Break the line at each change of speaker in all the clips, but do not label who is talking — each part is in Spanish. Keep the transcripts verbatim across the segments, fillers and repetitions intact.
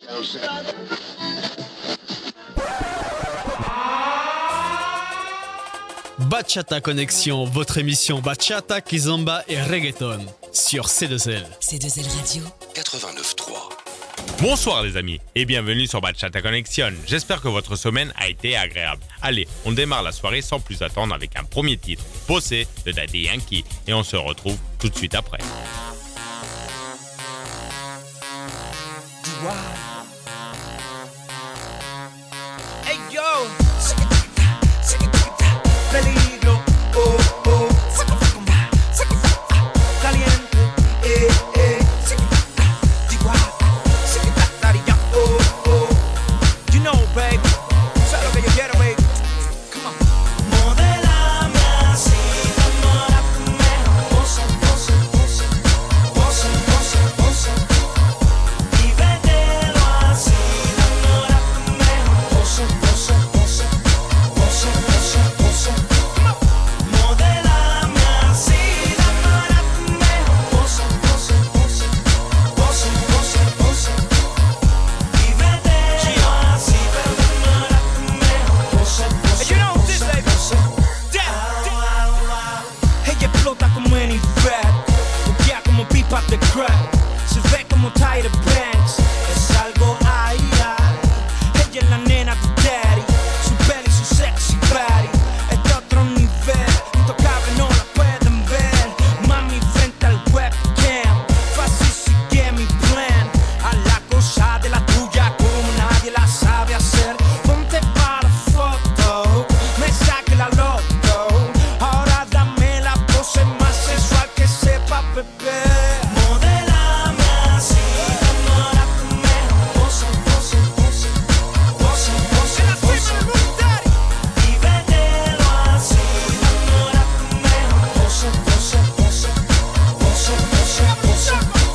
Bachata Connexion, votre émission Bachata, Kizomba et Reggaeton sur C deux L.
C deux L Radio
quatre-vingt-neuf trois.
Bonsoir les amis et bienvenue sur Bachata Connexion. J'espère que votre semaine a été agréable. Allez, on démarre la soirée sans plus attendre avec un premier titre, Bossé de Daddy Yankee, et on se retrouve tout de suite après.
Hey yo, peligro, oh oh, caliente, eh eh, Daddy Yankee, oh oh, you know baby, sabes lo que yo quiero baby, come on. Modelame así, enamórame, pose, pose, pose, pose, pose, pose, y vételo así, enamórame, pose, pose, pose, pose, pose, pose, modelame así, enamórame, pose, pose, pose, pose, pose, pose, y vételo así, pero enamórame, pose, pose, pose, pose. Ella explota como any rap, buquea como pipa de crack, se ve como Tyra Banks, es algo ay ay. Ella es la nena de daddy, su belly, su sexy body, es de otro nivel, intocable no la pueden ver. Mami frente al webcam, fácil sigue mi plan, a la cosa de la tuya como nadie la sabe hacer. Ponte para la foto, me saque la loto, ahora dame la pose más sensual que sepa beber. Modelame así, enamórame, pose, pose, pose, pose, pose, pose, y vételo así, enamórame, pose, pose, pose, pose, pose, pose,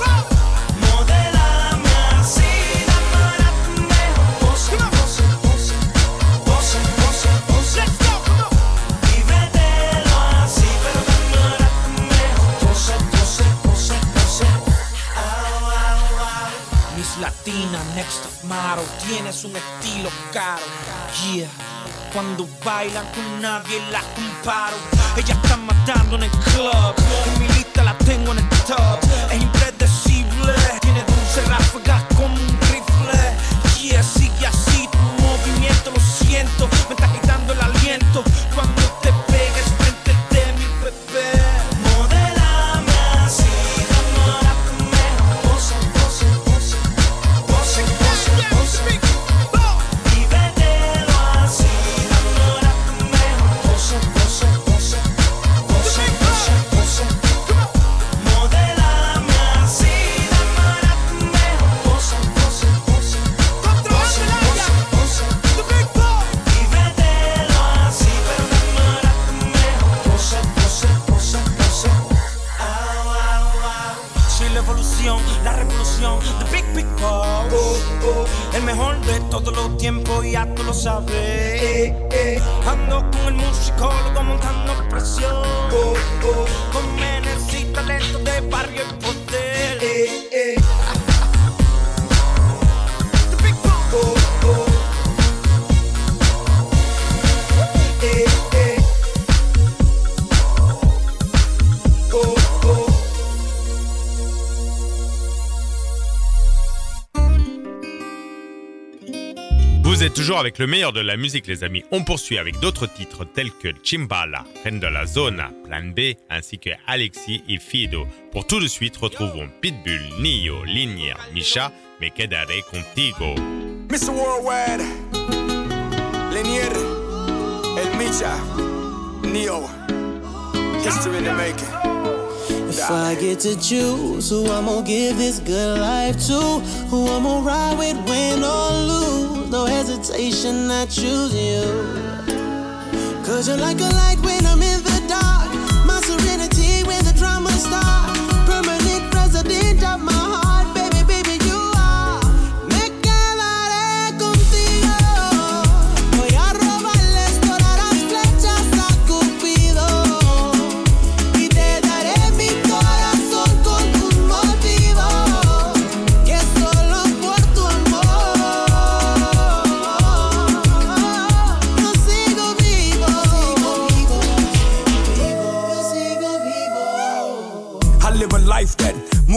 modelame así, enamórame, pose, pose, pose, pose, pose, pose, y vételo así, pero enamórame, pose, pose, pose, pose. Au, au, au. Miss Latina, next top model, tienes un estilo caro, yeah. Cuando bailan con nadie la comparo. Ella está matando en el club, en mi lista la tengo en el top. Es impredecible, tiene dulce ráfagas como un rifle. Yeah, sigue así tu movimiento, lo siento, me está quitando el aliento. Cuando te pegues frente de mi bebé, modelame así, enamórame, pose, pose, pose, pose, pose, pose, y vételo así, enamórame, pose, pose, pose, pose, pose, pose, modelame así, enamórame, pose, pose, pose, pose, pose, pose, y vételo así, pero enamórame, pose, pose, pose, pose. Au, au, au. Soy la evolución, la revolución, the big big boss, oh, oh. El mejor de todos los tiempos, ya tú lo sabes. Eh, eh. Ando con el musicólogo montando presión, oh, oh. Con menes y talento de barrio y poder. Eh, eh. The big boss, oh, oh. Eh, eh. Oh, oh.
Vous êtes toujours avec le meilleur de la musique les amis. On poursuit avec d'autres titres tels que Chimbala, Reine de la Zona, Plan B, ainsi que Alexis et Fido. Pour tout de suite, retrouvons Pitbull, Nio, Linier, Misha, Me Quedaré Contigo.
mister Worldwide, Linier, El Micha, Neo, history in the making.
If I get to choose who I'm gonna give this good life to, who I'm gonna ride with, win or lose, no hesitation, I choose you. Cause you're like a light when I'm in the dark, my serenity when the drama starts, permanent resident of my heart, baby, baby, you are. Me quedaré contigo, voy a robarles todas las flechas a Cupido, y te daré mi corazón con un motivo, que solo por tu amor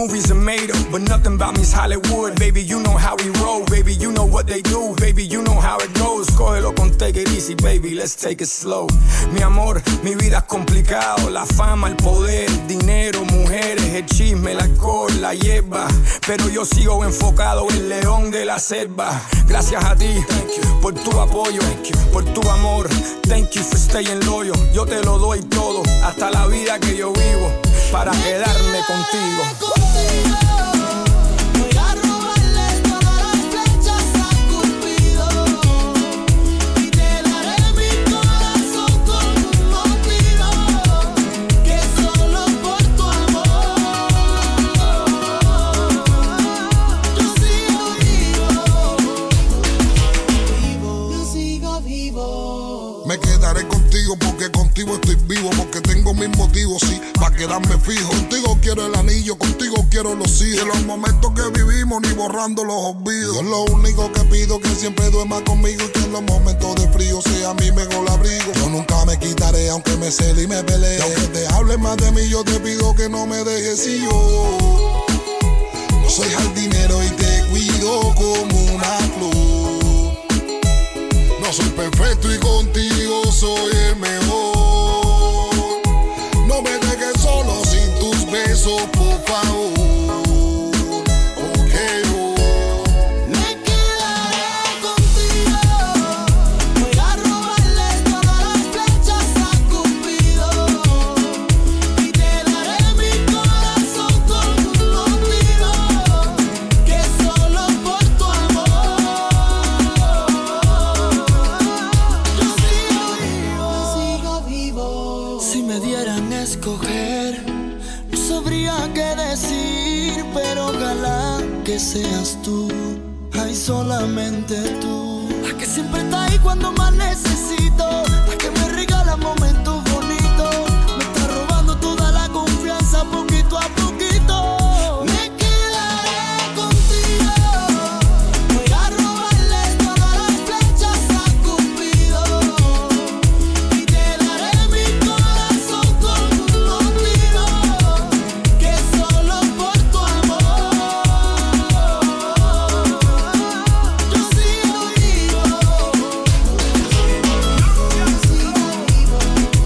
movies are made up, but nothing about me's Hollywood. Baby, you know how we roll. Baby, you know what they do. Baby, you know how it goes. Cógelo con take it easy, baby, let's take it slow. Mi amor, mi vida es complicado. La fama, el poder, el dinero, mujeres, el chisme, el alcohol, la hierba. Pero yo sigo enfocado, el león de la selva. Gracias a ti, por tu apoyo, por tu amor. Thank you for staying loyal. Yo te lo doy todo, hasta la vida que yo vivo, para quedarme contigo.
Voy a robarle todas las flechas a Cupido y te daré mi corazón con un motivo que solo por tu amor yo sigo vivo, vivo, yo sigo vivo.
Me quedaré contigo porque contigo estoy vivo, porque tengo mis motivos, sí, para quedarme fijo. Contigo quiero el anillo, contigo quiero los hijos. De los momentos que vivimos ni borrando los olvidos. Yo lo único que pido que siempre duerma conmigo y que en los momentos de frío sea mi mejor abrigo. Yo nunca me quitaré aunque me cele y me pelee. Y aunque te hables más de mí, yo te pido que no me dejes. Si yo no soy jardinero y te cuido como una flor, no soy perfecto y contigo soy el mejor. No me dejes solo sin tus besos, por favor. Porque yo
Me quedaré contigo. Voy a robarle todas las flechas a Cupido y te daré mi corazón con un motivo que solo por tu amor yo sigo vivo, yo sigo vivo. Si me dieran a escoger, no sabría qué decir, pero ojalá que seas tú, ay, solamente tú, la que siempre está ahí cuando más necesito, la que me regala momentos bonitos, me está robando toda la confianza poquito a poquito. Me quedaré contigo. Voy a robarle todas las flechas a Cupido y te daré mi corazón con un motivo que solo por tu amor yo sigo vivo, yo sigo vivo.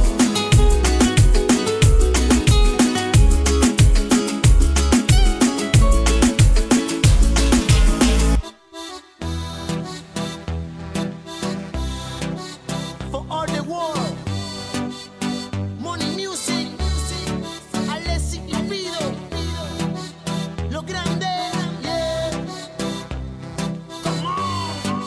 For all the world, Money Music, Alexis y Fido, lo grande, yeah. Come on.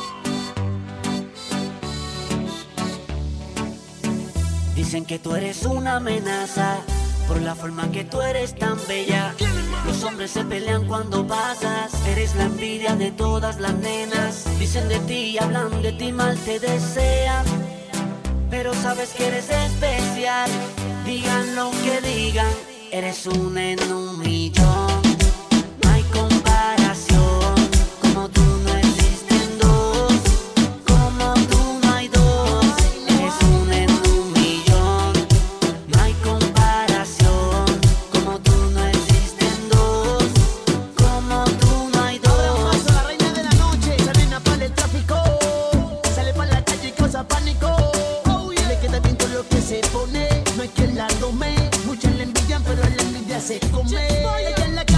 Dicen que tú eres una amenaza por la forma que tú eres tan bella. Los hombres se pelean cuando pasas, eres la envidia de todas las nenas. Dicen de ti, hablan de ti, mal te desean, pero sabes que eres especial. Digan lo que digan, eres un en un millón. No hay comparación, como tú no existen dos, como tú no hay dos. Eres un en un millón. No hay comparación, como tú no existen dos, como tú no hay dos.
La reina de la noche, la reina para el tráfico, sale para la calle y causa pánico. Le queda bien todo lo que se pone, no hay quien la tome. Muchas la envidian, pero la envidia se come. Ella en la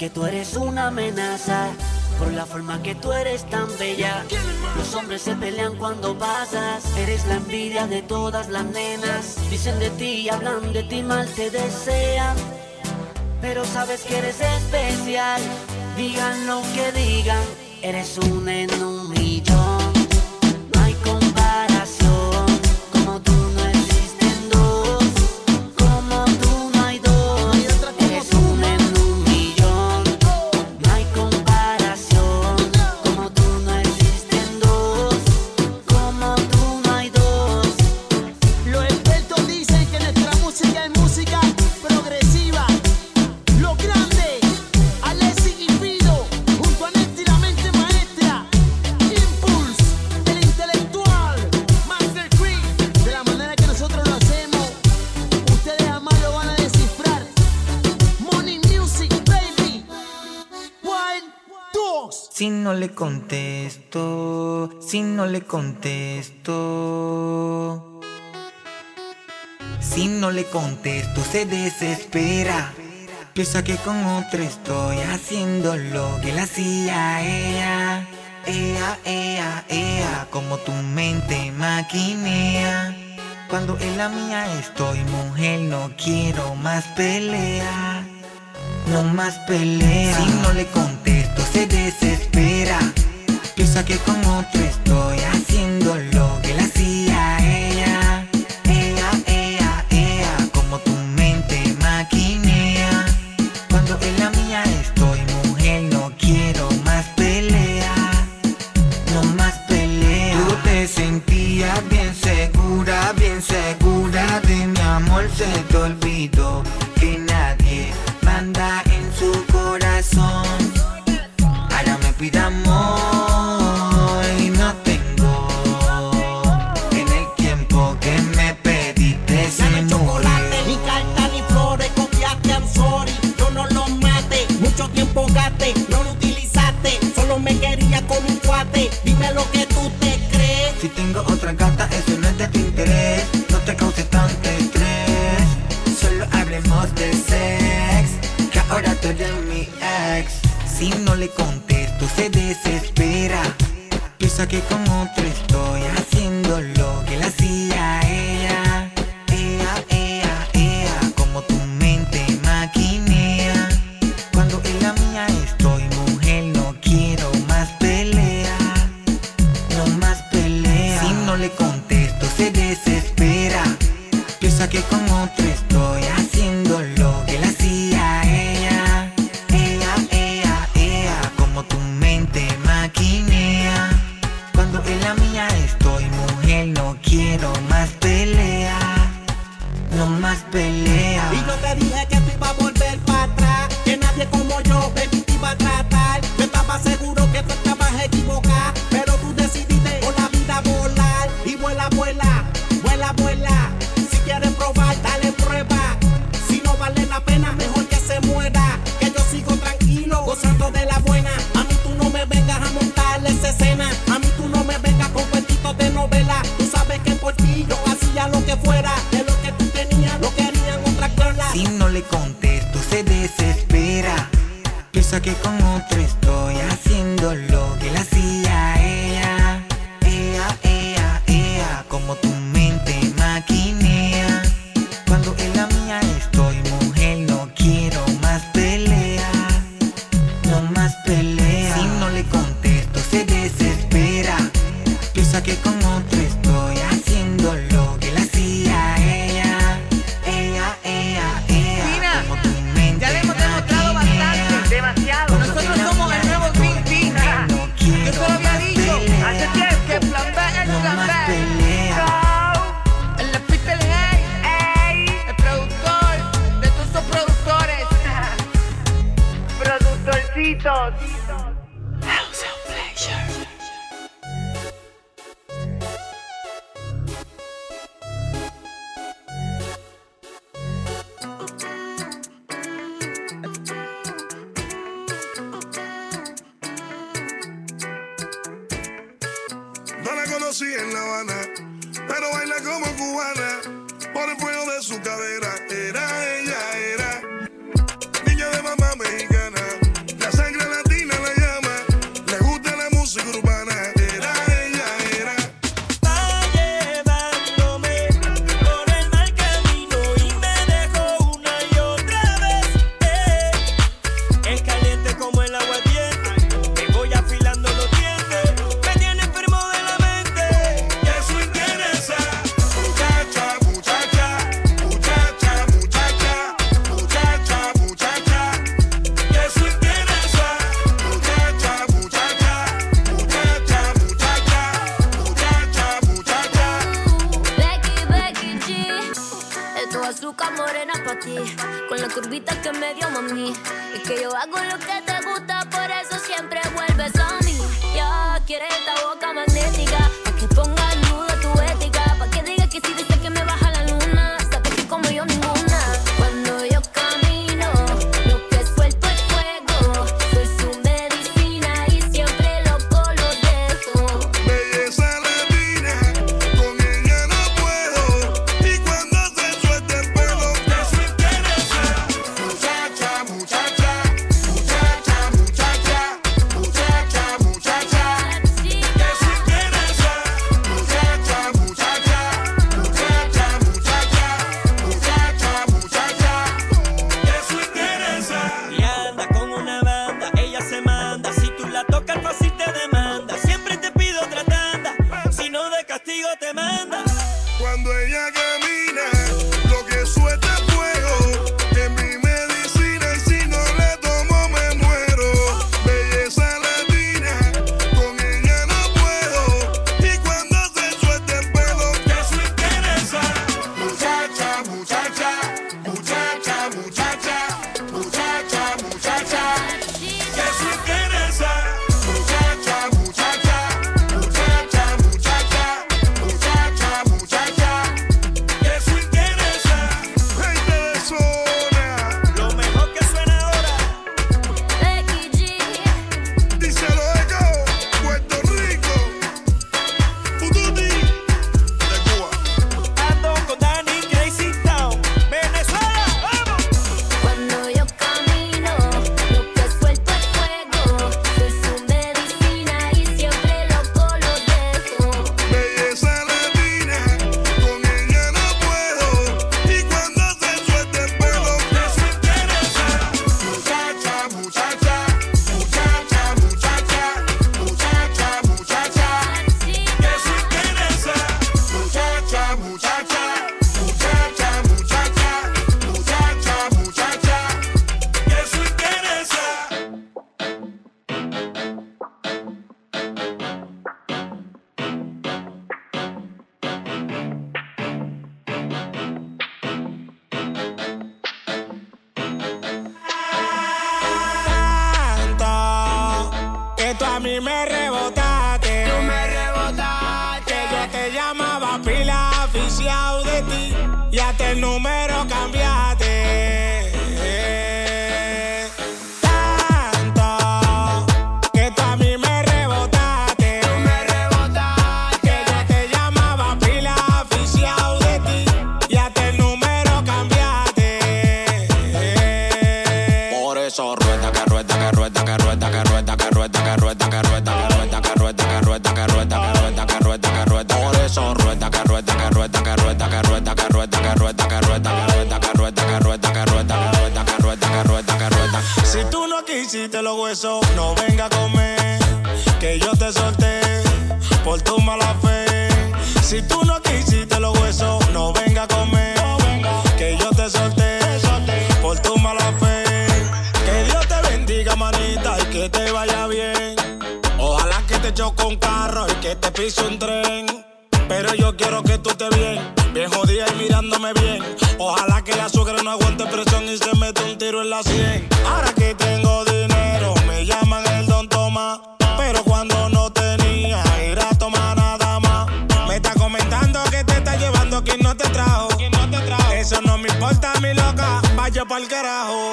que tú eres una amenaza, por la forma que tú eres tan bella. Los hombres se pelean cuando pasas, eres la envidia de todas las nenas. Dicen de ti, hablan de ti, mal te desean, pero sabes que eres especial. Digan lo que digan, eres un en un millón. No hay comparación, como tú no existen dos. Como tú no hay dos, eres un en un millón. No hay comparación, como tú no existen dos. Como tú no hay dos.
Los expertos dicen que nuestra música es música progresiva. Lo grande, Alexis y Fido, junto a Nesti, la mente maestra. Impulse, el intelectual, Master Chris. De la manera que nosotros lo hacemos, ustedes jamás lo van a descifrar. Money Music, baby. One, dos.
Si no le contesto, si no le contesto, si no le contesto se desespera. Piensa que con otra estoy haciendo lo que le hacía a ella. Ea, ea, ea, como tu mente maquinea. Cuando en la mía estoy, mujer, no quiero más pelea. No más pelea. Si no le contesto se desespera. Piensa que con otro estoy haciendo lo que le hacía a ella. Ea, ea, ea, como tu mente maquinea. Cuando en la mía estoy, mujer, no quiero más pelea. No más pelea. Tú te sentías bien segura, bien segura de mi amor. Se te olvidó que nadie manda en su corazón. Ahora me pide amor y no tengo. En el tiempo que me pediste se
Dame chocolate,
murió.
ni carta ni flores, copiaste, I'm sorry. Yo no lo maté, mucho tiempo gasté, no lo utilizaste, solo me quería con un cuate. Dime lo que tú te crees.
Si tengo otra gata, eso no es de tu interés. No te causes tanto estrés. Solo hablemos de sex, que ahora tú eres mi ex. Si no le contesto se desespera. Piensa que con otro estoy haciendo lo que le hacía a ella. Ea, ea, ea, como tu mente maquinea. Cuando en la mía estoy, mujer, no quiero más pelea. No más pelea. Si no le contesto se desespera. Piensa que con otro estoy haciendo lo que le hacía a ella. Ea, ea, ea, como tu mente maquinea. Cuando en la mía estoy, mujer, no quiero más pelea. No más pelea.
Y yo te dije que tú ibas a volver para atrás, que nadie como yo, baby, te iba a tratar. Yo estaba seguro que tú estabas equivocada, pero tú decidiste por la vida volar. Y vuela, vuela, vuela, vuela. Si quieres probar, dale prueba. Si no vale la pena, mejor que se muera. Que yo sigo tranquilo, gozando de la buena. A mí tú no me vengas a montarle esa escena. A mí tú no me vengas con cuentitos de novela. Tú sabes que por ti yo hacía lo que fuera. De lo que tú tenías, lo querían otra cola.
Si no le contesto se desespera. Piensa que con otro estoy haciendo lo que le hacía a ella. Ea, ea, ea, como tu mente maquinea. Cuando en la mía estoy, mujer, no quiero más pelea. No más pelea. Si no le contesto se desespera. Piensa que con otro estoy haciendo lo que le hacía a ella. Ea, ea, ea,
Tina,
como tu mente
ya le hemos demostrado
maquinea.
bastante, demasiado. Nosotros somos el nuevo Green Tea. Yo se lo había dicho hace tiempo que plan B es
No
plan
más
B.
pelea.
So, el Peter Hey, el productor de todos esos productores. Productorcitos. House of Pleasure.
No la conocí en La Habana, pero baila como cubana. Por el fuego de su cadera, era ella, era niña de mamá mexicana.
azúcar morena pa' ti, con la curvita que me dio mami. Es que yo hago lo que te gusta, por eso siempre vuelves a mí. Ya quieres esta boca magnética, pa' que ponga en duda tu ética, pa' que diga que si dice que me baja la luna, sabes que como yo ninguna. Cuando yo camino, lo que suelto es fuego, soy su medicina y siempre loco lo dejo.
Belleza latina, con ella no puedo, y cuando se suelta el pelo, eso interesa. Muchacha, muchacha, muchacha, muchacha, muchacha, muchacha, eso interesa. Muchacha, muchacha, muchacha, muchacha, muchacha, muchacha, eso interesa.
Y anda con una banda, ella se manda. Si tú la tocas fácil te demanda. Siempre te pido otra tanda, si no de castigo te manda.
Cuando ella camina, lo que suelta es fuego, es mi medicina y si no le tomo me muero. Belleza latina, con ella no puedo, y cuando se suelta el pelo, eso interesa. Muchacha, muchacha, muchacha, muchacha, muchacha, muchacha, eso interesa. Muchacha, muchacha, muchacha, muchacha, muchacha, muchacha, eso interesa. Gente de zona,
Lo mejor que suena ahora.
Becky G,
díselo Eco, Puerto Rico, Pututi, de Cuba.
Ando con Danny Crazy Town, Venezuela, vamos.
cuando yo camino, lo que suelto es fuego, soy su medicina y siempre loco lo dejo.
Belleza latina, con ella no puedo, y cuando se suelta el pelo, eso interesa. Muchacha, muchacha, muchacha, muchacha, muchacha, muchacha, eso interesa. Muchacha, muchacha, muchacha, muchacha, muchacha, muchacha, eso interesa.
Tanto que tú a mí me rebotaste. Tú me rebotaste. Que yo te llamaba pila aficiado de ti y hasta el número cambiaste. Tanto que tú a mí me rebotaste. Tú me rebotaste. Que yo te llamaba pila aficiado de ti y hasta el número cambiaste. Por eso rueda, que rueda, que rueda, que rueda, que rueda, que rueda, que rueda, que rueda, que rueda, que rueda, que rueda, que rueda, que rueda, que rueda, que rueda. Por eso rueda, que rueda, que rueda, que rueda, que rueda, que rueda, que rueda, que rueda, que rueda, que rueda, que rueda, que rueda, que rueda, que rueda, que rueda, que rueda. Si tú no quisiste los huesos, no venga a comer, que yo te solté por tu mala fe. Si tú no quisiste los huesos, no venga a comer, que yo te solté por tu mala fe. Que Dios te bendiga, manita, y que te vaya bien. Ojalá que te choque un carro y que te pise un tren. Pero yo quiero que tú estés bien, bien jodida y mirándome bien. Ojalá que la suegra no aguante presión y se mete un tiro en la sien. Ahora que tengo dinero, me llaman el Don Tomás. Pero cuando no tenía, ir a tomar nada más. Me está comentando que te está llevando quien no te trajo. Eso no me importa, mi loca, vaya pa'l carajo.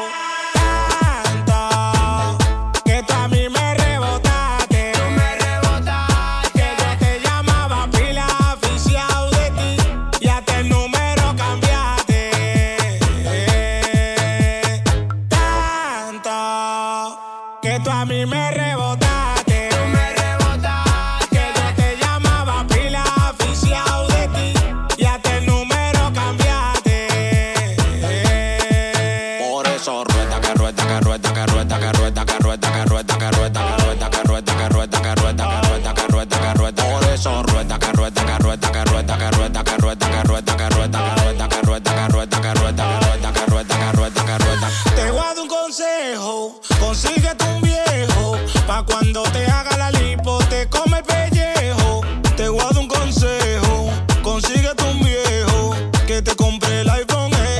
Tanto que tú a mí me rebotaste. Tú me rebotaste. Que yo te llamaba pila aficiado de ti y hasta el número cambiaste. Tanto que tú a mí me rebotaste. Tú me rebotaste. Que yo te llamaba pila aficiado de ti y hasta el número cambiaste. Por eso rueda, que rueda, que rueda, que rueda, que rueda, que rueda, que rueda, que rueda, que rueda, que rueda, que rueda, que rueda, que rueda, que rueda, que rueda. Por eso rueda, que rueda, que rueda, que rueda, que rueda, que rueda, que rueda, que rueda, que rueda, que rueda, que rueda, que rueda, que rueda, que rueda, que rueda, que rueda. Te voy a dar un consejo, consíguete un viejo, pa' cuando te haga la lipo te come el pellejo. Te voy a dar un consejo, consíguete un viejo que te compre el iPhone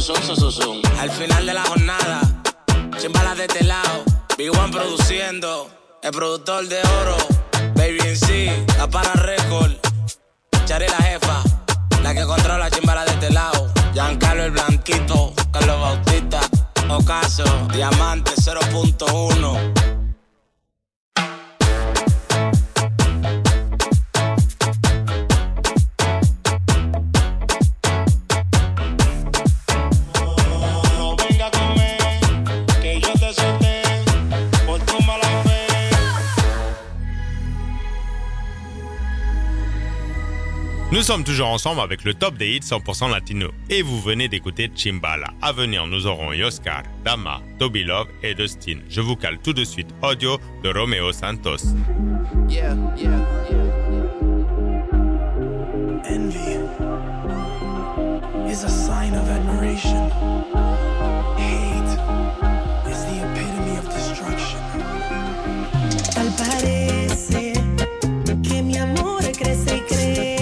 Susum, susum. Al final de la jornada, Chimbala de este lado, Big One produciendo, el productor de oro, Baby en sí, la para récord, Chari la jefa, la que controla Chimbala de este lado, Giancarlo el Blanquito, Carlos Bautista, Ocaso, Diamante cero punto uno.
Nous sommes toujours ensemble avec le top des hits cent pour cent latino et vous venez d'écouter Chimbala. À venir, nous aurons Yoskar, Dama, Toby Love et Dustin. Je vous cale tout de suite audio de Romeo Santos.
Yeah, yeah, yeah.
Envy is a sign of admiration. Hate is the epitome of destruction.
Tal parece que mi amor crece y crece.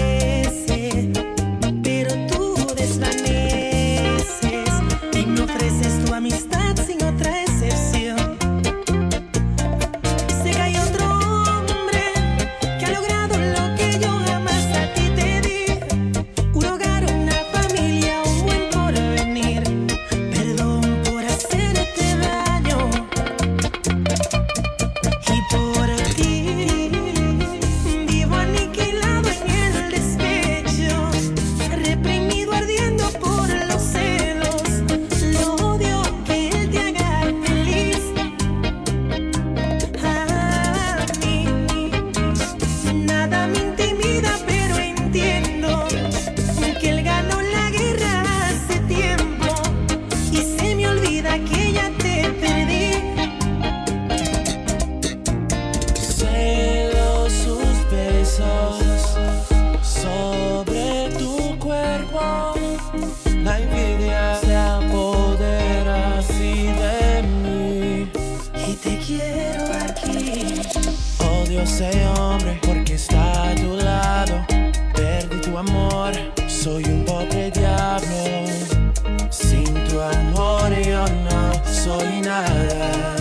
Ese hombre, porque está a tu lado. Perdí tu amor, soy un pobre diablo. Sin tu amor yo no soy nada.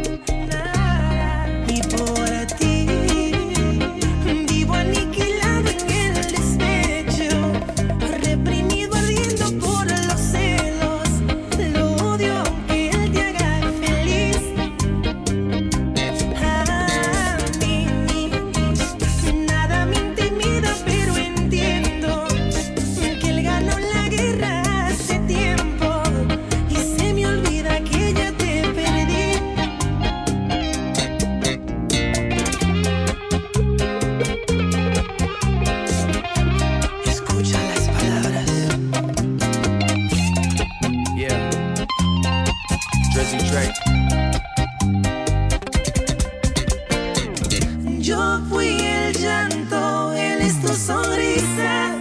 Y por ti vivo aniquilado en el despecho, reprimido ardiendo por los celos. Lo odio aunque él te haga feliz. Yo fui el llanto, él es tu sonrisa.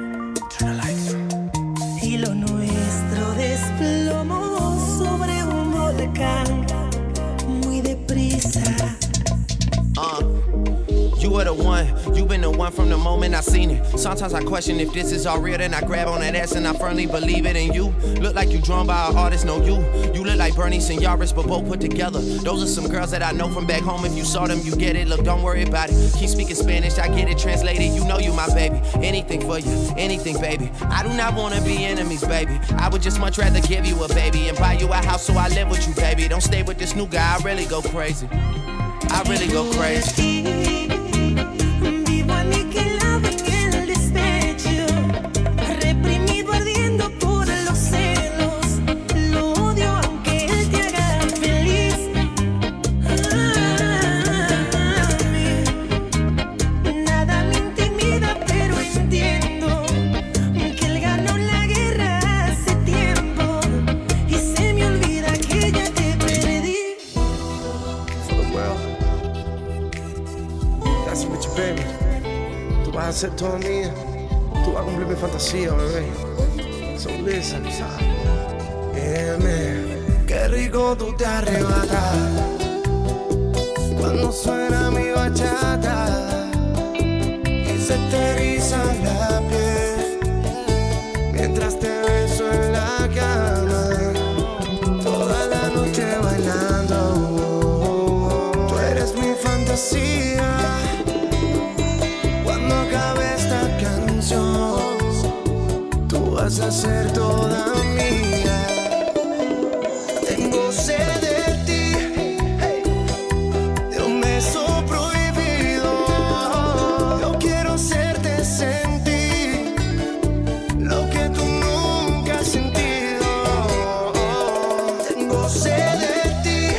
Y lo nuestro desplomó sobre un volcán muy deprisa.
Uh, you were the one, you been the one from the moment I seen it. Sometimes I question if this is all real, then I grab on that ass and I firmly believe it. And you look like you drawn by an artist, no you. You look like Bernice and Yaris, but both put together. Those are some girls that I know from back home. If you saw them, you get it. Look, don't worry about it. Keep speaking Spanish, I get it translated. You know you my baby. Anything for you, anything, baby. I do not wanna be enemies, baby. I would just much rather give you a baby and buy you a house so I live with you, baby. Don't stay with this new guy, I really go crazy. I really go crazy.
Vivo aniquilado en el despecho, reprimido ardiendo por los celos. Lo odio aunque él te haga feliz. Nada me intimida, pero entiendo que él ganó la guerra hace tiempo y se me olvida que ya te perdí.
For the world, that's what you baby. Tú vas a ser toda mía, tú vas a cumplir mi fantasía, bebé. So listen, yeah, man. Qué rico tú te arrebatas cuando suena mi bachata y se te eriza la piel mientras te beso en la cara. Tengo sed de ti, de un beso prohibido. Yo quiero hacerte sentir lo que tú nunca has sentido. Tengo sed de ti,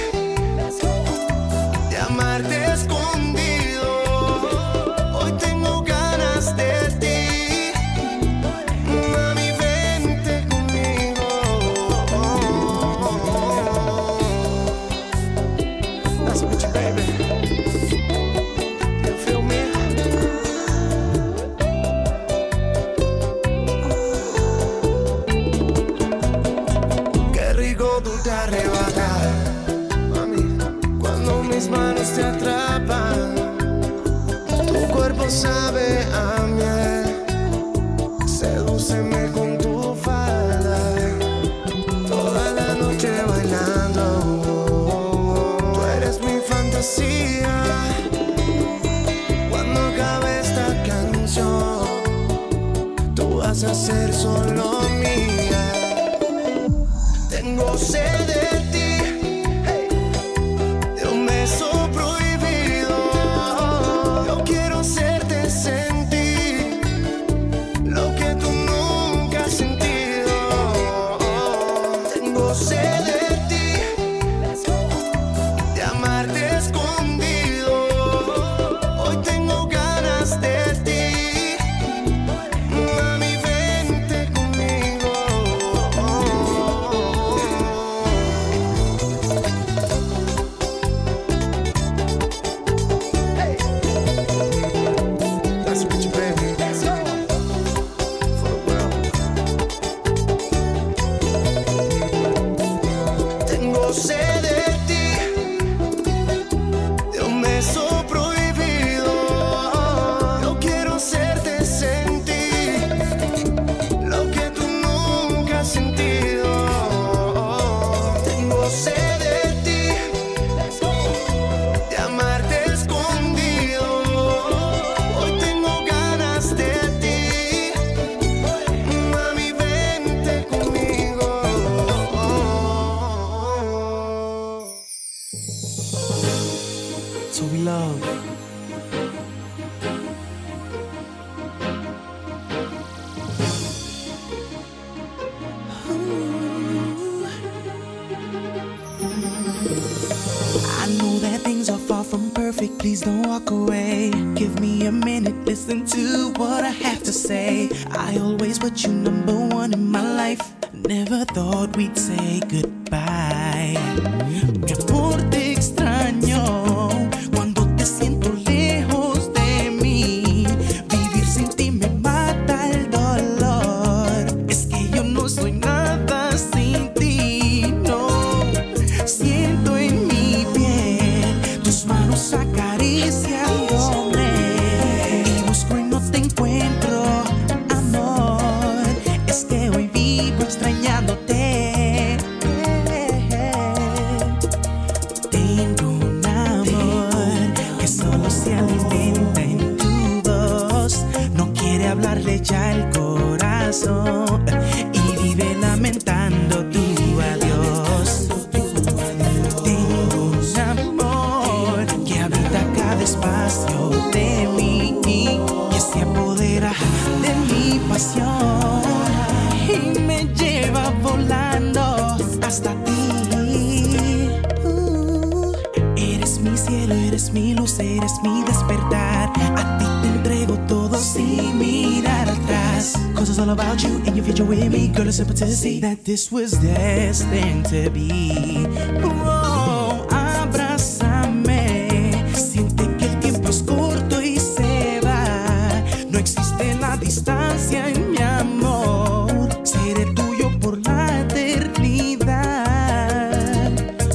de amarte escondido. Hoy tengo ganas de ti. Mami, vente conmigo. That's what you, baby. You feel me? Qué rico tú te arrebatas, mami, cuando mis manos te atrapan. Tu cuerpo sabe a miel. Sedúceme con tu falda, toda la noche bailando. Tú eres mi fantasía. Cuando acabe esta canción, tú vas a ser solo mía. Tengo sed de ti, de un beso prohibido. Yo quiero hacerte sentir lo que tú nunca has sentido. Tengo sed de ti, de amarte escondido. Hoy tengo ganas de ti. Mami, vente conmigo. Hey. That's what you, baby. Let's go. For the world. Tengo sed de ti, de un beso prohibido. Yo quiero hacerte sentir lo que tú nunca has sentido. Tengo sed de ti, de amarte escondido. Hoy tengo ganas de ti. Mami, vente conmigo.
So we love.
I know that things are far from perfect, please don't walk away. Give me a minute, listen to what I have to say. I always put you number one in my life. Never thought we'd say goodbye. Mi amor, te extraño cuando te siento lejos de mí. Vivir sin ti me mata el dolor. Es que yo no soy nada sin ti, no. Siento en mi piel tus manos acariciándome y busco y no te encuentro, amor. Es que hoy vivo extrañándote. Tengo un amor que solo se alimenta en tu voz. No quiere hablarle ya el corazón y vive lamentando tu adiós. Tengo un amor que habita cada espacio de mí, que se apodera de mi pasión y me lleva volando hasta ti. Uh, eres mi cielo, eres mi luz, eres mi despertar. A ti te entrego todo sin mirar atrás. Cause it's all about you and your future with me. Girl, it's simple to see that this was destined to be. Oh, abrázame. Siente que el tiempo es corto y se va. No existe la distancia en mi amor. Seré tuyo por la eternidad.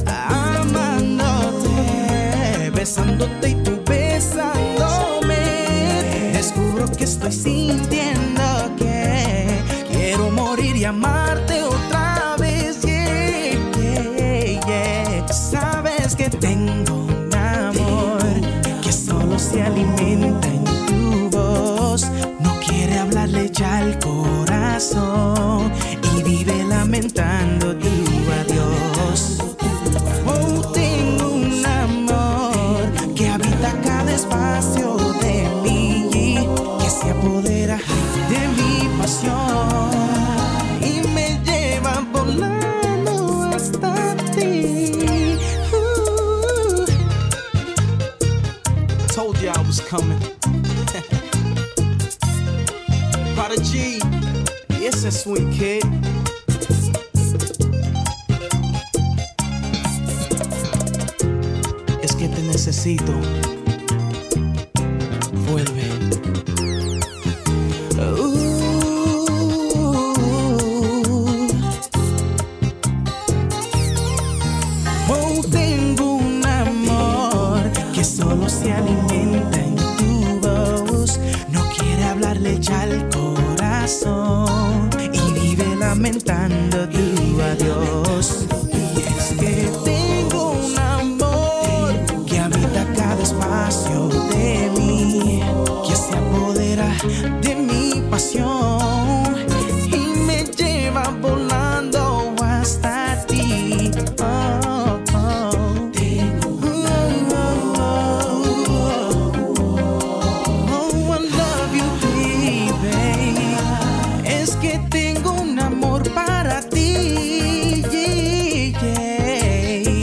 Amándote, besándote y tú besándome. Descubro que estoy sintiendo que quiero morir y amarte otra vez. Yeah, yeah, yeah. Sabes que tengo un amor que solo se alimenta en tu voz. No quiere hablarle ya al corazón y vive lamentando tu adiós. coming. Prodigy, y ese Sweet Kid. Es que te necesito. Vuelve. Oh, tengo un amor que solo se alimenta en tu voz. No quiere hablarle ya al corazón y vive lamentando tu adiós. Y es que tengo un amor que habita cada espacio de mí, que se apodera de mi pasión y me lleva volando hasta ti. Oh, oh. Tengo un amor. Oh, I love you, baby. Es que tengo un amor para ti. Yeah, yeah.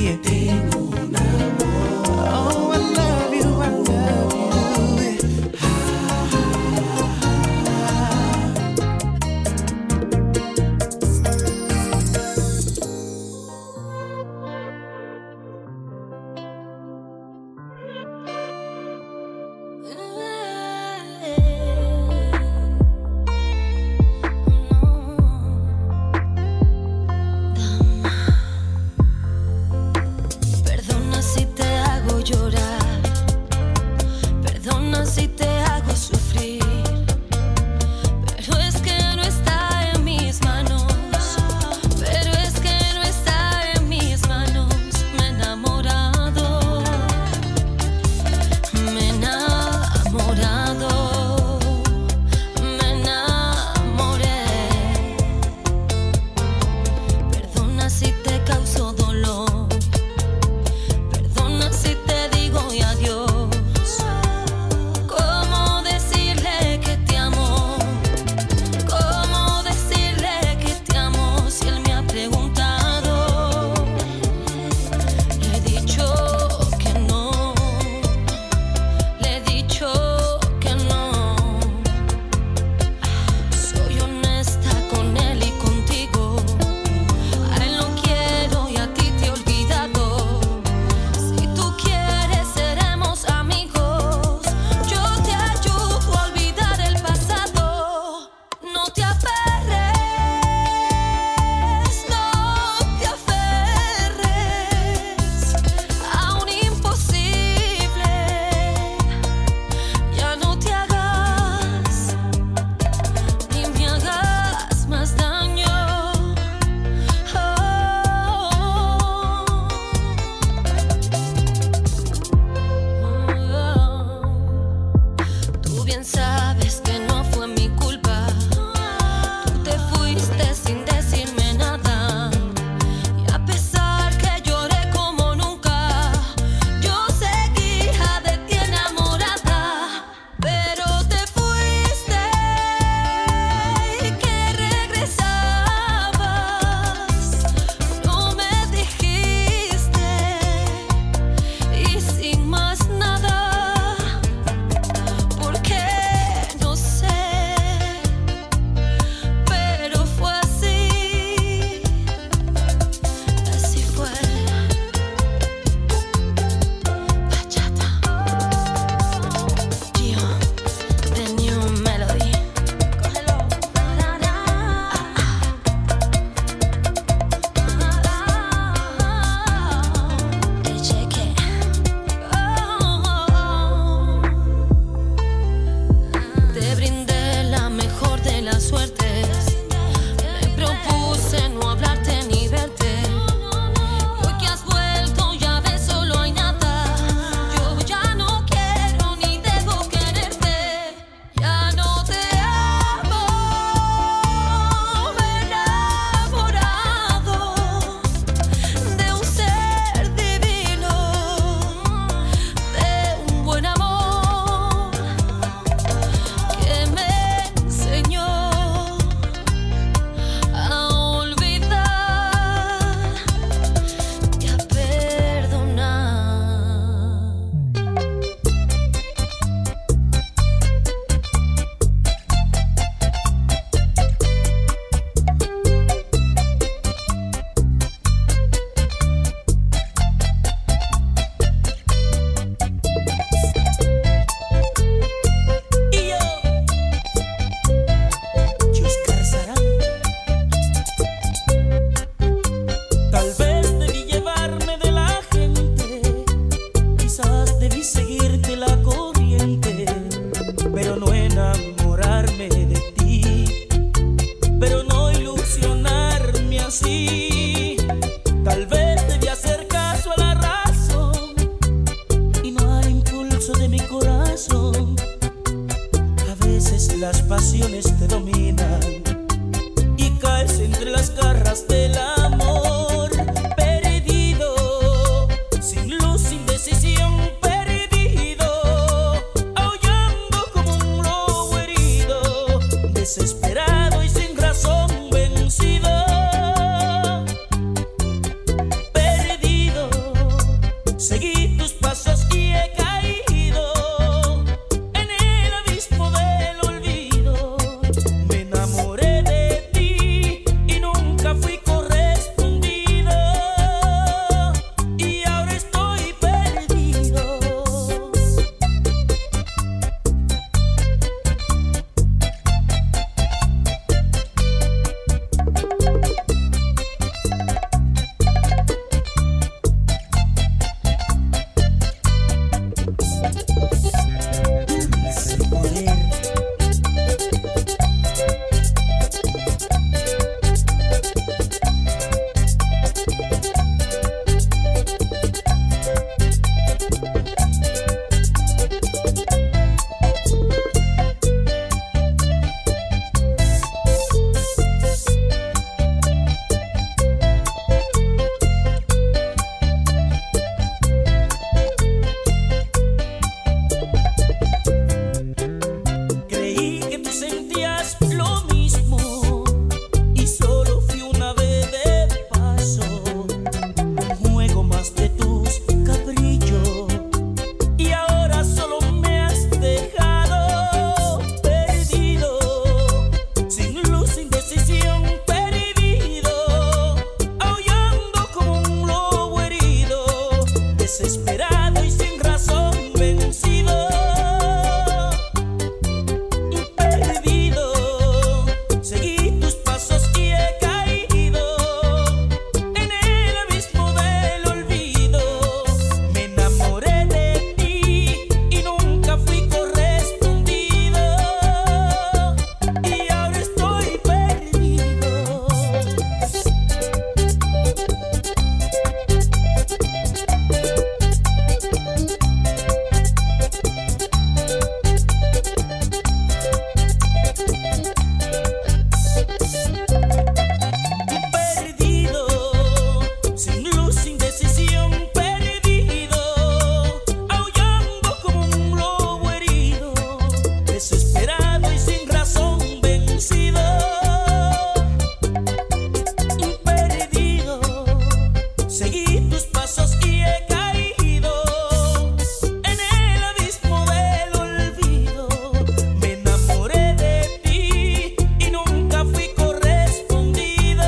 pasos y he caído en el abismo del olvido. Me enamoré de ti y nunca fui correspondido.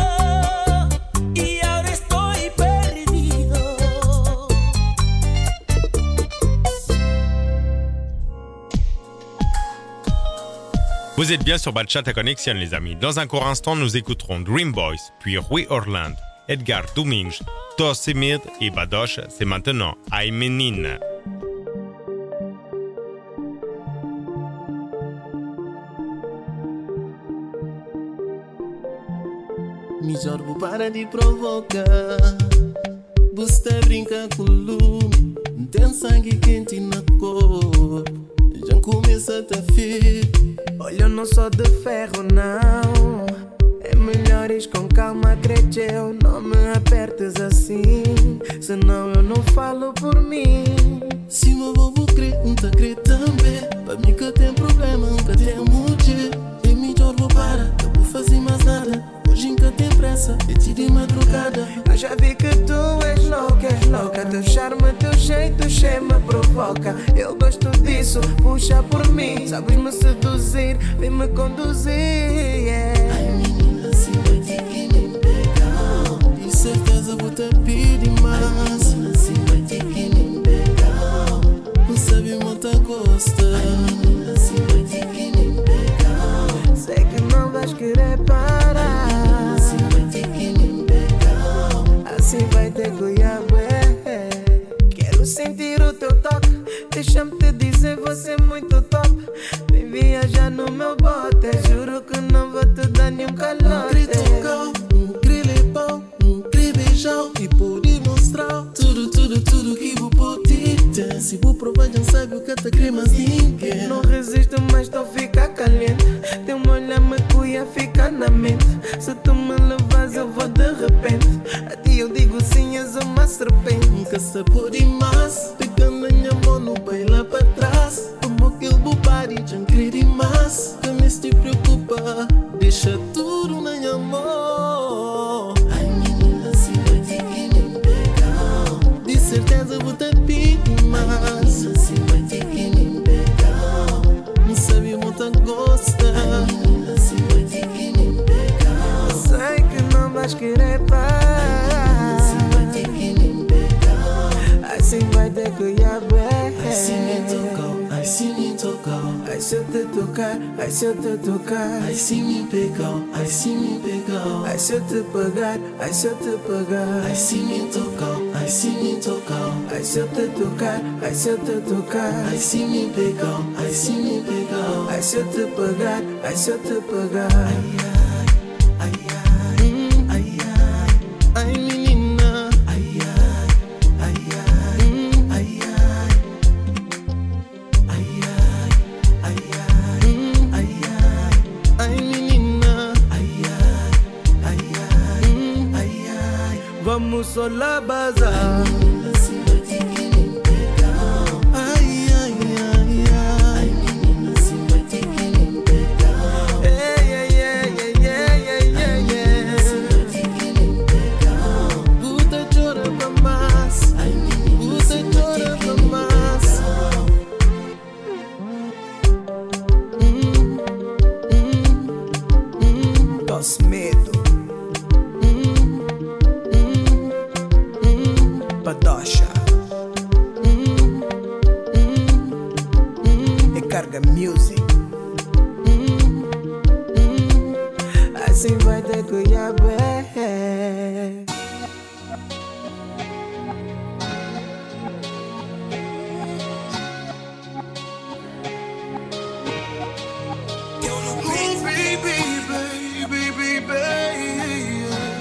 Y ahora estoy perdido.
Vous êtes bien sur Bachata Connection, les amis. Dans un court instant, nous écouterons Dream Boys, puis Rui Orland, Edgar Domingues, Tossimir et Badosh. C'est maintenant Ai Menina.
Melhor vou parar de provocar. Você brinca com o lume, tem sangue quente na corpo. Já começa a te ferir.
Olha, eu não sou de ferro, não. É melhor ir com calma, cresceu. Não me apertes assim, senão eu não falo por mim.
Se meu vovô crê, não tá crê também. Pra mim que tem problema, nunca tem mulher. É melhor vou parar, não vou fazer mais nada. Hoje nunca tem pressa, é te de madrugada.
Eu já vi que tu és louca, és louca. Teu charme, teu jeito, cheio me provoca. Eu gosto disso, puxa por mim. Sabes me seduzir, vem me conduzir, yeah.
Ai menina, se vai ter que me pegar. De certeza vou te pedir mais. Ai menina, se vai ter que me pegar. Não sabe monta gosta. Ai menina, se vai ter que me pegar.
Sei que não vais querer parar. Assim vai ter goiabé. Quero sentir o teu toque. Deixa-me te dizer, você é muito top. Vem viajar no meu bote. Juro que não vou te dar nenhum calote.
Um grito, um grilo, um beijão. E por demonstrar tudo, tudo, tudo que vou por ti. Se vou provar, já sabe o que te crê, mas ninguém.
Não resisto, mas tô fica caliente. Teu olhar me cuia, fica na mente. Se tu me levas, eu vou de repente. A ti eu digo sim, és uma serpente.
Nunca se pode mais. Pegando a minha mão, no baila pra trás. Como aquele bobari, já não crede mais. Que me se preocupa, deixa tudo na minha mão. Ai menina, se vai ter que me pegar. De certeza vou te pedir mais. Ai menina, se vai ter que me pegar. Não sabe monta gosta. Ai menina, se vai ter que me pegar.
Sei que não vais querer parar.
Assim vai ter que me pegar.
Assim vai ter que goiabé.
Ai se me tocou, ai se me tocou.
Ai se eu te tocar, ai se eu te tocar.
Ai se me pegou, ai se me pegou.
Ai se eu te pegar, ai se eu te pegar.
Ai se me tocou, ai se me tocou.
Ai se eu te tocar, ai se eu te tocar.
Ai se me pegou, ai se me pegou.
Ai se eu te pegar, ai se eu te pegar.
Ai ai, ai ai, ai menina. Ai ai, ai ai, ai ai, ai ai, ai ai, ai ai, ai menina. Ai ai, ai ai, ai ai.
Vamos só lá bazar.
Ai menina, se vai ter que me pegar. Ai ai, ai ai, ai menina, se vai ter que me pegar.
Ei, ei, ei, ei, ei, ei, ei, ei.
Se vai ter que me pegar. Puta chora pra mais. Ai menina, puta chora pra mais. Hum, hum, hum.
Dos medo. Badocha. E carga music. Assim vai ter goiabé.
Oh, baby, baby, baby.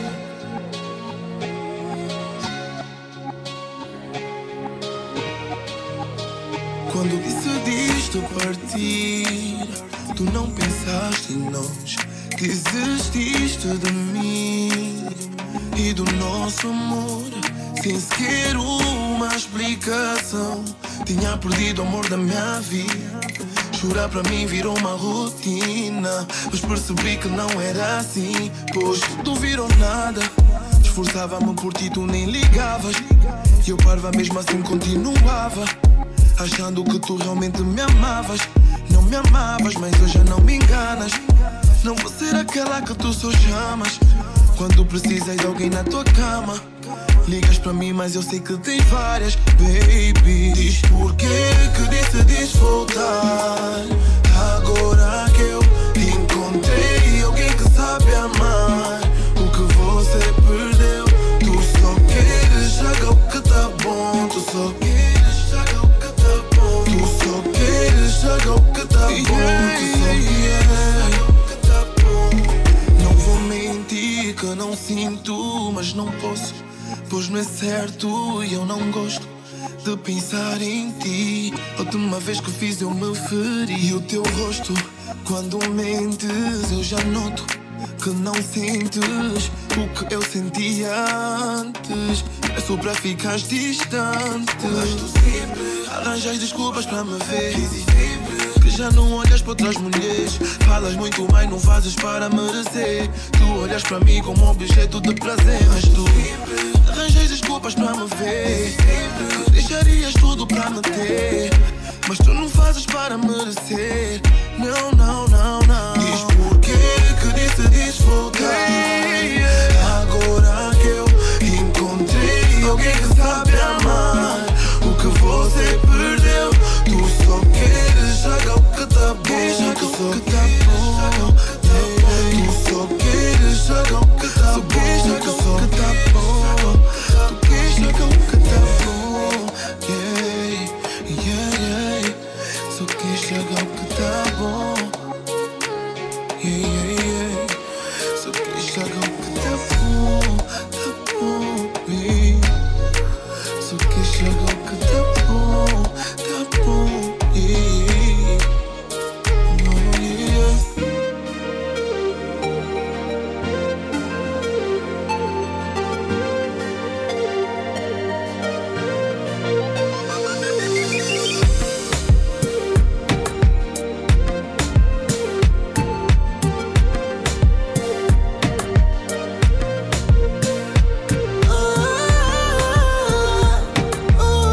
Quando decidiste partir, tu não pensaste em nós, desististe de mim e do nosso amor, sem sequer uma explicação. Tinha perdido o amor da minha vida, chorar pra mim virou uma rotina, mas percebi que não era assim, pois tudo virou nada.
esforçava-me por ti, tu nem ligavas. E eu parva mesmo assim continuava, achando que tu realmente me amavas. Não me amavas, mas hoje já não me enganas. Não vou ser aquela que tu só chamas quando precisas de alguém na tua cama. Ligas pra mim, mas eu sei que tens várias, baby. Diz porquê que decidiste voltar. Agora que eu encontrei alguém que sabe amar o que você perdeu. Tu só queres jogar o que tá bom. Tu só queres jogar o que tá bom. Tu só queres jogar o que tá bom. Tu só queres jogar o que tá bom. Não vou mentir que não sinto, mas não posso, pois não é certo e eu não gosto de pensar em ti. A última vez que fiz eu me feri. E o teu rosto, quando mentes, eu já noto que não sentes o que eu sentia antes. É só pra ficar distante. Mas tu sempre arranjas desculpas pra me ver. Dizes sempre que já não olhas para outras mulheres. Falas muito, mas não fazes para merecer. Tu olhas para mim como objeto de prazer. Mas tu sempre arranjas desculpas pra me ver. Que deixarias tudo pra me ter, mas tu não fazes para merecer. Não, não, não, não. Diz porquê que decidiste voltar. Agora que eu encontrei alguém que sabe amar o que você perdeu. Tu só queres jogar o que tá bom. Tu só queres jogar o que tá bom. Tu só queres jogar o que tá bom. Tu só queres jogar o que tá bom. Yeah, yeah, yeah. Só queres jogar o que tá bom. Yeah, yeah, yeah. Só queres jogar o que tá bom. Tá bom, yeah. Só queres jogar o que tá bom. Tá bom, yeah. Oh, yeah.
Oh,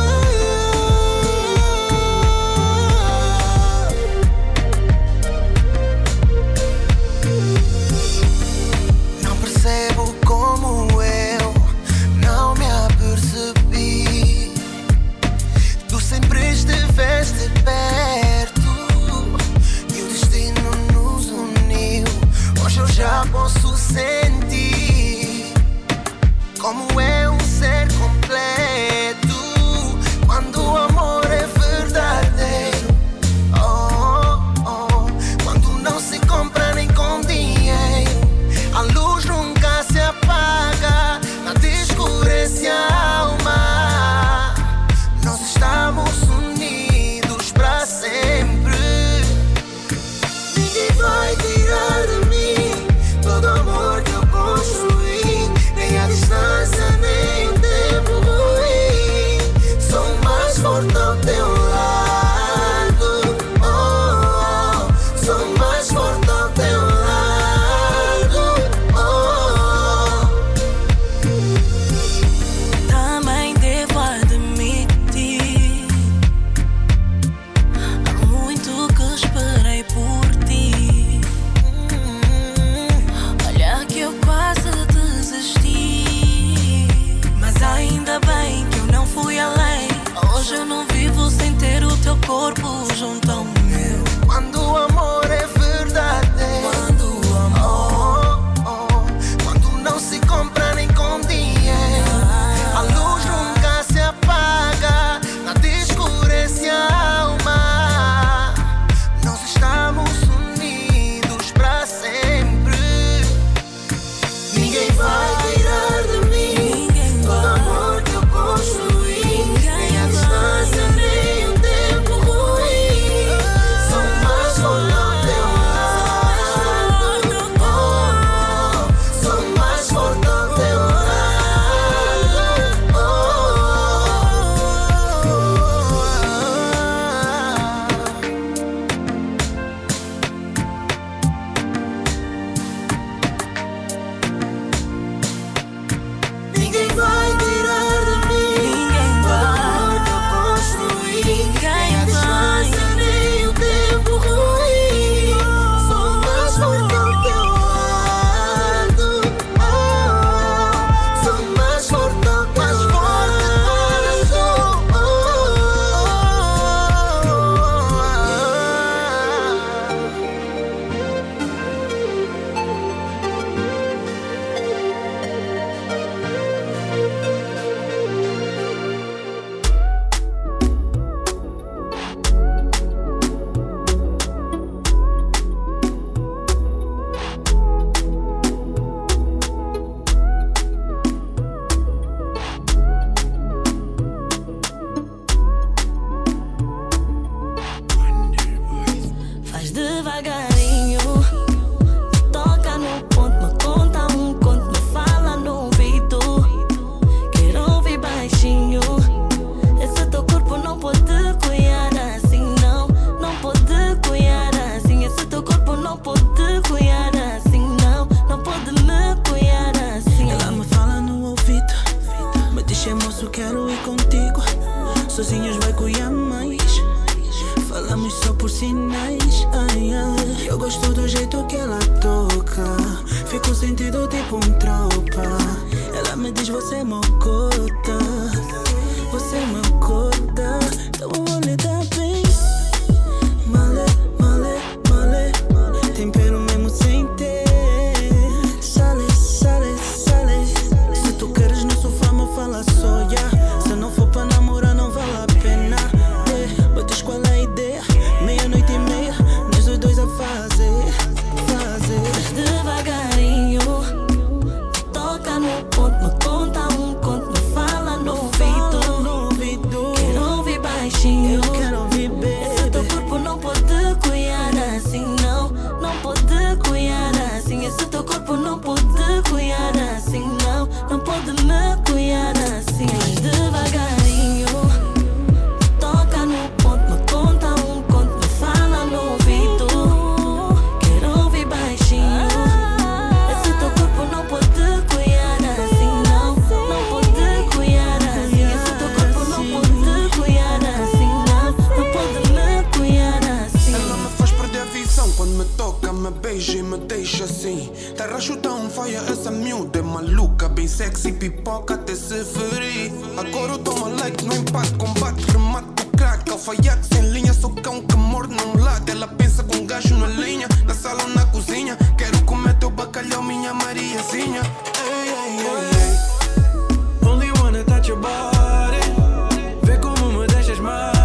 ir contigo. Sozinhos vai cuidar mais. Falamos só por sinais. Ai, ai. Eu gosto do jeito que ela toca. Fico sentido tipo um tropa. Ela me diz você é meu cota. Você é meu cota. Então eu vou lhe dar bem. Male, male, male. Tempero mesmo sem ter. Sale, sale, sale. Se tu queres no sofá me fala só, yeah. Se não for pra namorar não vale a pena, yeah. Bates qual é a ideia? Meia-noite e meia, nós os dois a fazer, fazer.
Devagarinho, toca no ponto, me conta um conto, me fala no ouvido,
no ouvido.
Quero ouvir baixinho,
eu quero ouvir bem.
Esse teu corpo não pode cuidar assim, não. Não pode cuidar assim. Esse teu corpo não pode cuidar assim, não. Não pode me cuidar assim. Devagarinho, toca no ponto, me conta um conto, me fala no ouvido. Quero ouvir baixinho. Esse teu corpo não pode cuidar assim, não. Não pode cuidar assim. Esse teu corpo não pode cuidar assim, não. Não pode me cuidar assim.
Ela me faz perder a visão quando me toca, me beija e me deixa assim. Terra chuta um faia, essa miúda é maluca. Bem sexy, pipoca até se ferir. Agora eu tomo like no empate, combate, remate o crack. Alfaiate sem linha, sou cão que morde num lado. Ela pensa com um gajo na linha, na sala ou na cozinha. Quero comer teu bacalhau, minha Mariazinha. Ei, ei, ei, ei.
Only wanna touch your body. Vê como me deixas mal.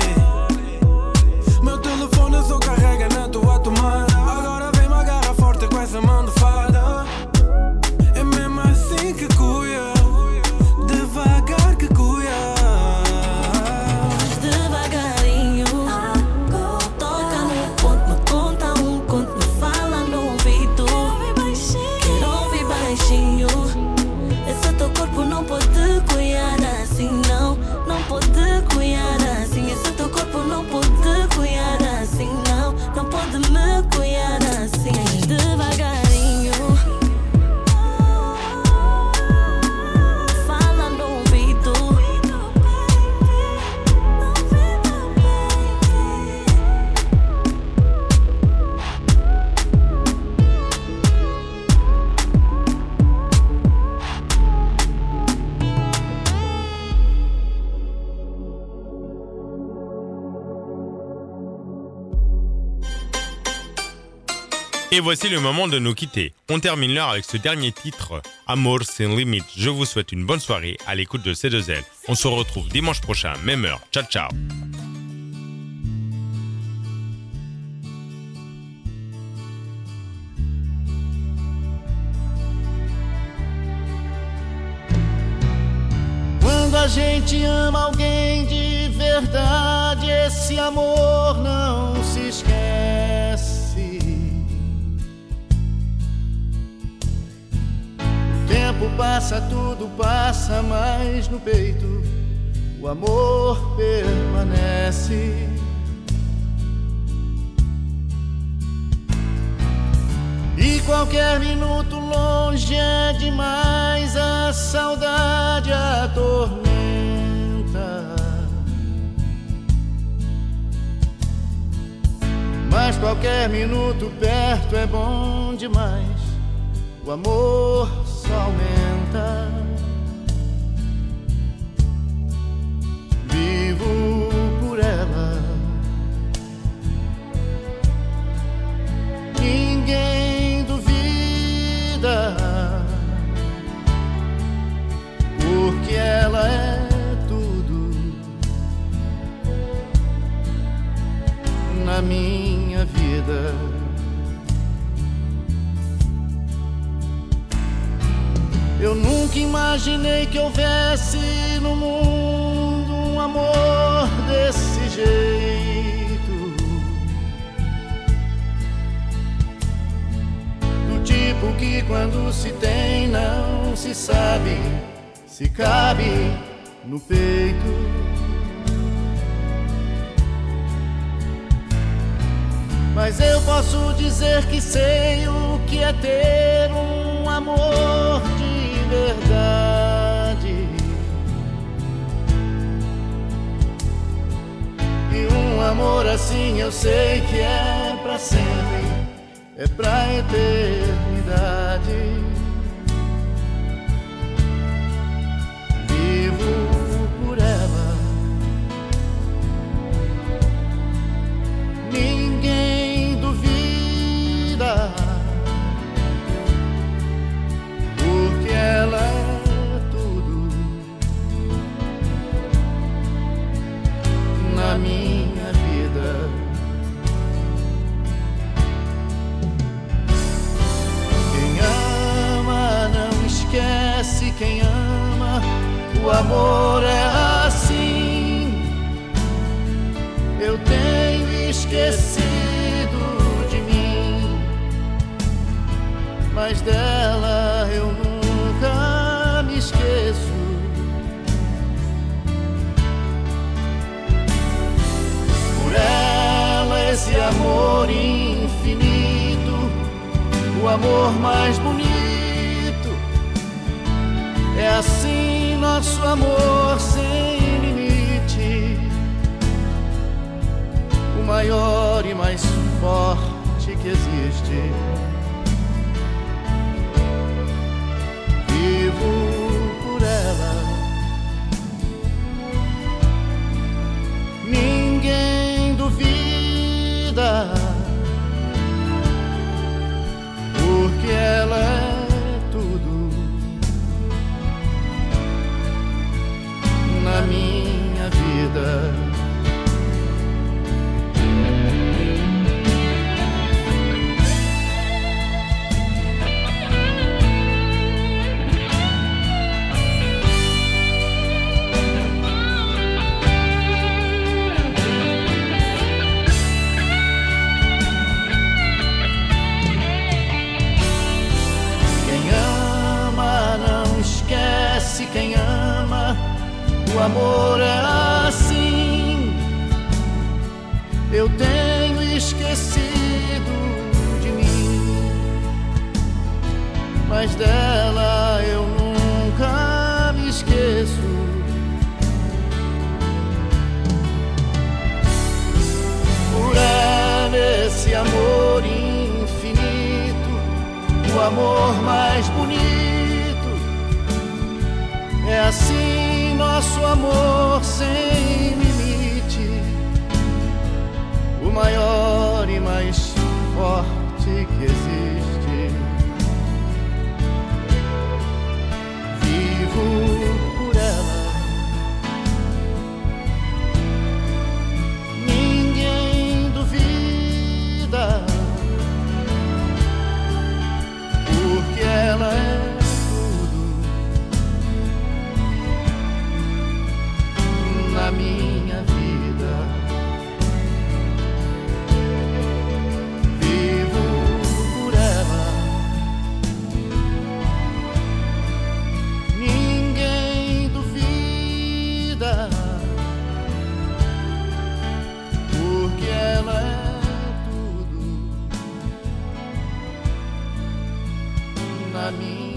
Meu telefone só carrega na tua tomada. Agora vem me agarra forte com essa mão de fada. É mesmo assim que cuia, devagar que cuia.
Devagarinho, toca no ponto, me conta um conto, me fala no ouvido. Quero ouvir baixinho. Esse teu corpo não pode cuidar assim, não. Não pode cuidar assim. Esse teu corpo não pode cuidar assim, não. Não pode me cuidar assim. Devagarinho, fala no ouvido.
Et voici le moment de nous quitter. On termine l'heure avec ce dernier titre, Amor Sin Limite. Je vous souhaite une bonne soirée à l'écoute de C deux L. On se retrouve dimanche prochain, même heure. Ciao, ciao.
Quando a gente ama alguém de verdade, esse amor não se esquece. O tempo passa, tudo passa, mas no peito o amor permanece. E qualquer minuto longe é demais, a saudade atormenta. Mas qualquer minuto perto é bom demais, o amor só aumenta. Vivo por ela, ninguém duvida, porque ela é tudo na minha vida. Eu nunca imaginei que houvesse no mundo um amor desse jeito, do tipo que quando se tem não se sabe se cabe no peito. Mas eu posso dizer que sei o que é ter um amor de verdade, amor assim eu sei que é pra sempre, é pra eternidade. Vivo por ela, ninguém duvida, porque ela é tudo na minha vida. Quem ama não esquece, quem ama, o amor é assim. Eu tenho esquecido de mim, mas dela eu nunca me esqueço. Por ela esse amor infinito, o amor mais bonito. É assim nosso amor sem limite, o maior e mais forte que existe. Vivo por ela, ninguém duvida, porque ela é tudo na minha vida. Quem ama, o amor é assim. Eu tenho esquecido de mim, mas dela eu nunca me esqueço. Por ela esse amor infinito, o amor mais bonito. É assim nosso amor sem limite, o maior e mais forte que existe. Vivo por ela, ninguém duvida, porque ela é na minha vida. Vivo por ela, ninguém duvida, porque ela é tudo na minha